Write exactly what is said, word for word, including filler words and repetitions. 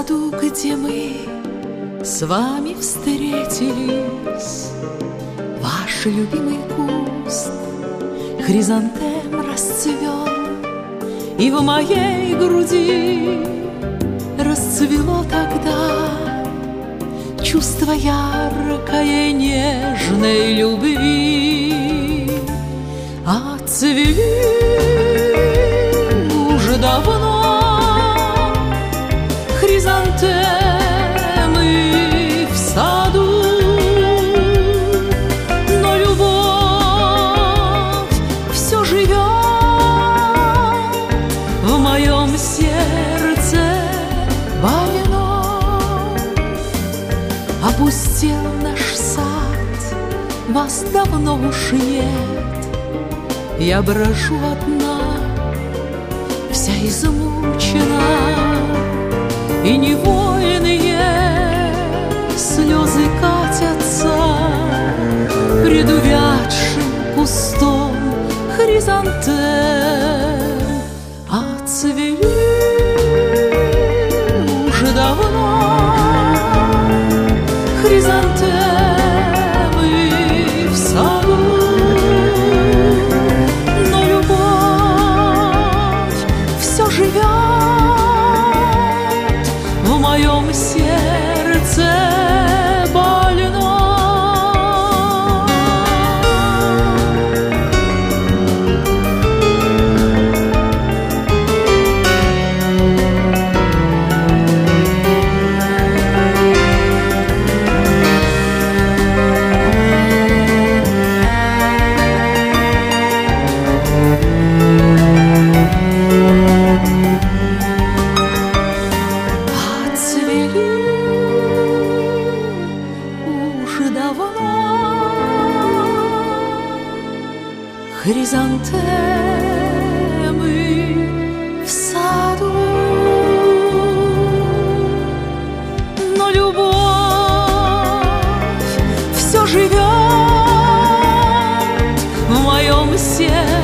саду, где мы с вами встретились, ваш любимый куст хризантем расцвел, и в моей груди расцвело тогда чувство яркое нежной любви. Отцвели уже давно хризантемы в саду, но любовь все живет в моем сердце больном. Опустел наш сад, вас давно уж нет, я брожу одна, вся измучена, и невольные слезы катятся пред увядшим кустом хризантем. Отцвели уже давно хризантемы в саду, но любовь все живет в моем сердце больном. Хризантемы в саду, но любовь все живет в моем сердце